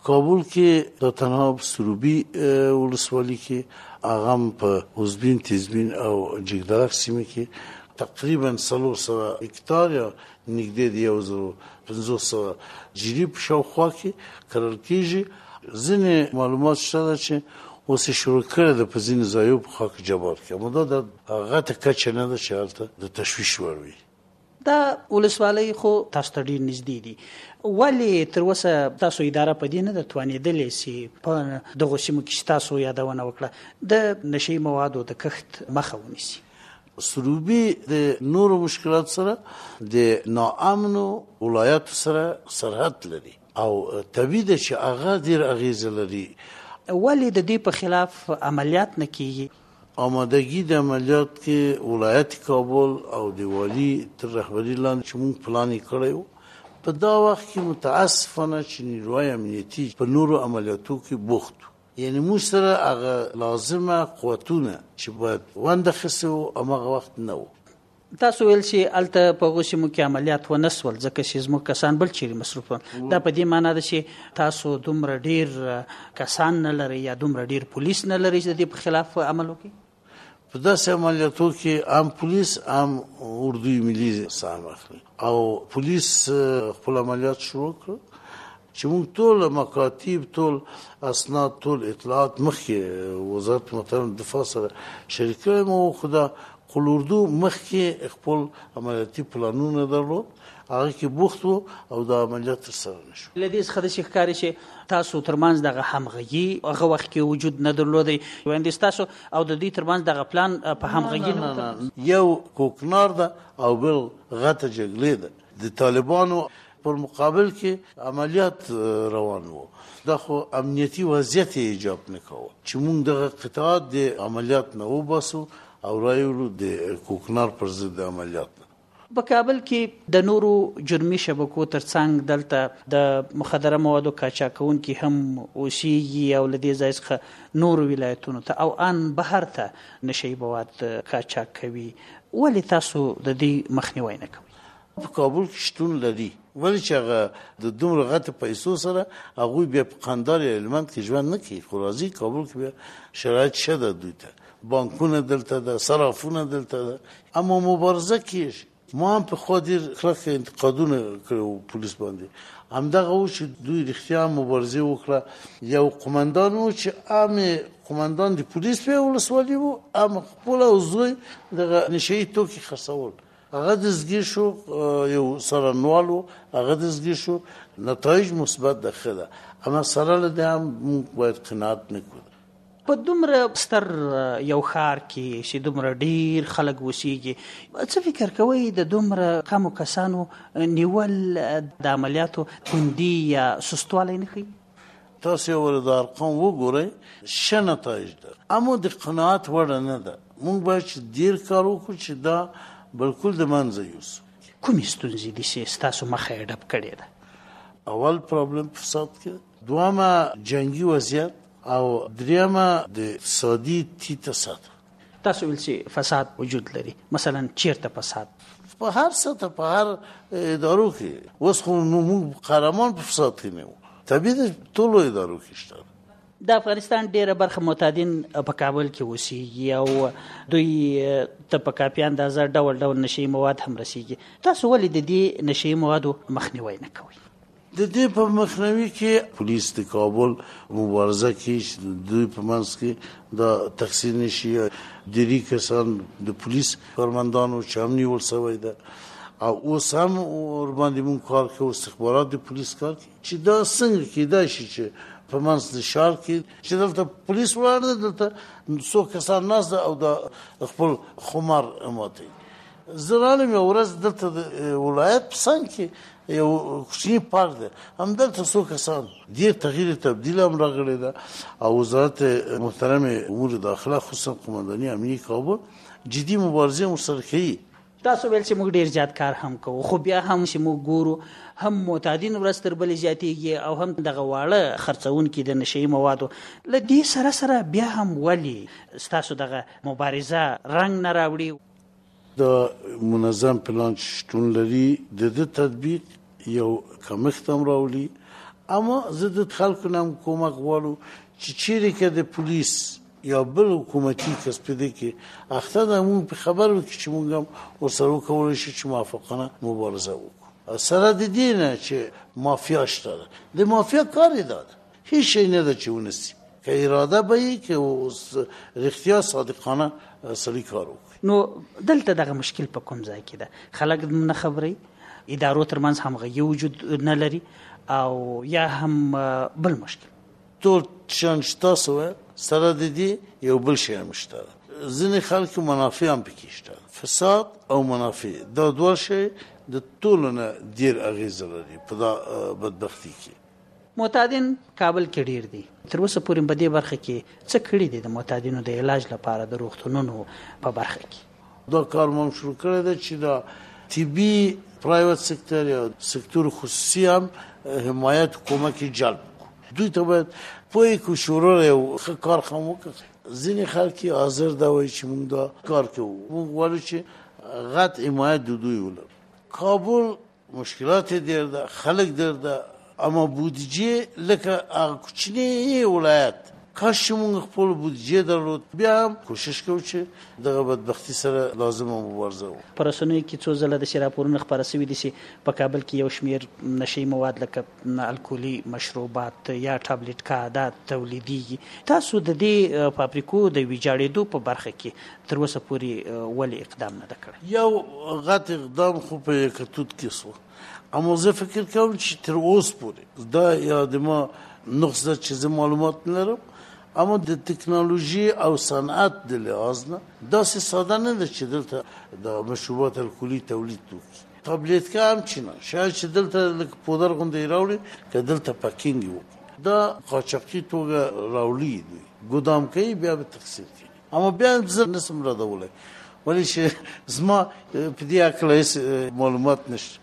کابل کې د تنها سروبي ولسوالۍ کې هغه په حزبین تیزبین او جګدرک سیمه کې تقریبا 300 هکتار یا نږدې د 1500 جریب شاوخوا کې کرل کېږي. ځینې معلومات شته چې اوس شروع کړی د په ځینې ځایو په خاک جبار کې، اما دا د غټه کچه نه ده چې هلته د تشویش وړ وي. دا ولسوالۍ خو تاسو ته ډېر نږدې دي، ولې تر اوسه تاسو اداره په دې نه ده توانېدلې چې په دغو سیمو کې چې تاسو یادونه وکړه د نشهیي موادو د کښت مخه ونیسي؟ سروبي د نورو مشکلات سره د ناامنو ولایاتو سره سرحد لري او طبیعي ده چې هغه ډېر اغېزه لري. ولې د دې په خلاف عملیات نه کیږي؟ آمادگی د عملیات کې ولایت کابل او د والی تر رهبری لاندې چې موږ پلان کړی و، په دا وخت کې متاسفانه چې نیروهای امنیتي په نورو عملیاتو کې بوخت، یعنی موږ سره هغه لازمه قوتونه چې باید ونده خسو هماغه وخت نه و. تاسو ویل چې هلته په هغو سیمو کې عملیات ونه سول ځکه چې زموږ کسان بل چیرې مصروف ول. دا په دې معنا ده چې تاسو دومره ډېر کسان نه لرئ یا دومره ډېر پولیس نه لرئ چې د دې په خلاف عمل وکړي؟ په داسې عملیاتو کې هم پولیس هم اردوی ملي سهم اخلي او پولیس خپل عملیات شروع کړ چې موږ ټول مکاتیب، ټول اسناد، ټول اطلاعات مخکې وزارت محترم دفاع سره شریک کړی مو. خو دا خپل اردو مخکې خپل عملیاتي پلانونه درلود، هغه کې بوخت وو او دا عملیات ترسره نه شو. له دې څخه داسې ښکاري چې تاسو ترمنځ دغه همغږي هغه وخت کې وجود نه درلودی، ویندې ستاسو او د دوی ترمنځ دغه پلان په همغږي نه یو کوکنار ده او بل غټه جګړې ده. د طالبانو پر مقابل کې عملیات روان وو، دا خو امنیتي وضعیت ایجاب نه کاوه چې موږ دغه قطعات د عملیات نه وباسو او رایو د کوکنار پر ضد عملیات. په کابل کې د نورو جرمي شبکو ترڅنګ دلته د مخدره موادو قاچاقونکي هم اوسېږي او له دې ځای څخه نورو ولایتونو ته او ان بهر ته نشهیي مواد قاچاق کوي. ولې تاسو د دې مخنیوی نه کوئ؟ په کابل کې شتون لري، ولې چې هغه د دومره غټو پیسو سره هغوی بیا په قندار یا هلمند کې ژوند نه کوي، خو راځي کابل کې بیا شرایط ښه ده، دوی ته بانکونه دلته ده، صرافونه دلته ده، اما مبارزه کېږي. ما هم په خوا ډېر کلک انتقادونه کړي پولیس باندې، همدغه و چې دوی رښتیا مبارزه وکړه. یو قمندان و چې هم قمندان د پولیس په ولسوالۍ و، هم خپله او زوی دغه نشهیي توکي خرڅول، هغه دستګیر شو، یو څارنوال و هغه دستګیر شو. نتایج مثبت ده، ښه ده، اما سره له دې هم موږ باید قناعت نه کړو. په دومره ستر یو ښار کې چې دومره ډېر خلک اوسېږي، څه فکر کوئ د دومره کمو کسانو نیول د عملیاتو کندي یا سستوالی نه ښیي؟ تاسو یو ورځ د ارقام وګورئ، ښه نتایج ده، اما د قناعت وړ نه ده. موږ باید چې ډېر کار وکړو چې دا بالکل د منځه یوسو. کومې ستونزې دي چې ستاسو مخه یې ډب کړې ده؟ اول پرابلم فساد کې، دویمه جنگي وضعیت او دریمه د اقتصادي ټیټه سطح. تاسو ویل چې فساد وجود لري، مثلا چیرته فساد؟ په هر سطح، په هر ادارو کې. اوس خو موږ قهرمان په فساد کې نه وو، طبیعي ده ټولو ادارو کې شته. د افغانستان ډیره برخه معتادین په کابل کې اوسېږي او دوی ته په کافي اندازه ډول ډول نشهیي مواد هم رسېږي. تاسو ولې د دې نشهیي موادو مخنیوی نه کوئ؟ د دې په مخنیوي کې پولیس د کابل مبارزه کې دوی په منځ کې د تقسیم نشي ډېری کسان د پولیس کارمندانو چې هم نیول شوی ده او اوس هم ورباندې موږ کار کوو، استخبارات د پولیس کار کوي چې دا څنګه کېدای شي چې په منځ د ښار کې چې دلته پولیس ولاړ ده، دلته څو کسان ناست ده او د خپل خمار ماتوي. زه رالم یو ورځ دلته د ولایت په څنګ کې یو کوچنی پارک ده، همدلته څو کسان ډېر تغییر تبدیل هم راغلی ده او وزارت محترم امور داخله خصوصا قمنداني امنیه کابل جدي مبارزه ورسره کوي. تاسو ویل چې موږ ډېر زیات کار هم کوو، خو بیا هم چې موږ ګورو هم معتادین ورځ تر بلې زیاتېږي او هم دغه واړه خرڅونکي د نشهیي موادو. له دې سره سره بیا هم ولې ستاسو دغه مبارزه رنګ نه راوړي؟ د منظم پلان شتون لري، د دې تطبیق یو کمښت هم راولي، اما زه د خلکو نه کومک غواړم چې چیرې کې د پولیس یا بل حکومتي کس په دې کې اخته ده موږ په خبر وکړو چې موږ هم ورسره وکولی شو چې موافقانه مبارزه وکړو سره د دې نه چې مافیا شته ده د مافیا کار یې دا ده هیڅ شی نه ده چې ونیسي که اراده به وي که رښتیا صادقانه سړي کار وکړي نو دلته دغه مشکل په کوم ځای کې ده خلک نه خبري ادارو ترمنځ همغږي وجود نه لري او یا هم بل مشکل ټول شان چې تاسو سره د دې یو بل شی هم شته ځینې خلک منافع هم پکې شته فساد او منافع دا دوه شی د ټولو نه ډېر اغېزه لري په دا بدبختي کې معتادین کابل کې ډیر دي تر اوسه پورې په دې برخه کې څه کړي دي د معتادینو د علاج لپاره د روغتونونو په برخه کې دا کار مو شروع کړی دی چې دا طبي پرایویت سکتور یا سکتور خصوصي هم حمایت کومک جلب دوی ته باید پوهې کو شروع یو ښه کار خام وکړي ځینې خلک حاضر دا وایي چې موږ دا کار کوو موږ غواړو چې غټ حمایت د دوی ولرو کابل مشکلات ډېر ده خلک ډېر ده اما بودجه لکه هغه کوچنی ولایت کاش موږ خپل بودجه درلود بیا هم کوشش کوو چې دغه بدبختی سره لازمه مبارزه وکړو په رسنیو کې څو ځله د راپورونه خپاره شوي دي چې په کابل کې یو شمېر نشي مواد لکه الکولي مشروبات یا ټابلیټ کا تولیدېږي تاسو د دې فابریکو د ویجاړېدو په برخه کې تر اوسه پورې ولې اقدام نه ده کړی یو غټ اقدام خو په یکتوت کې سو اما زه فکر کوم چې تر اوسه پورې دا یا د ما نقص ده چې زه معلومات نه لرم اما د ټکنالوژي او صنعت د لحاظ نه داسې ساده نه ده چې دلته د مشروبات الکولي تولید وکړي ټابلیټ کا هم چې نه شاید چې دلته لکه پودر غوندې راوړي که دلته پاکینګ وکړي دا قاچاقي توګه راوړي دوی ګودام کوي بیا به تقسیم کوي اما بیا زه نسم ردولی ولې چې زما په دې هکله هېڅ معلومات نشته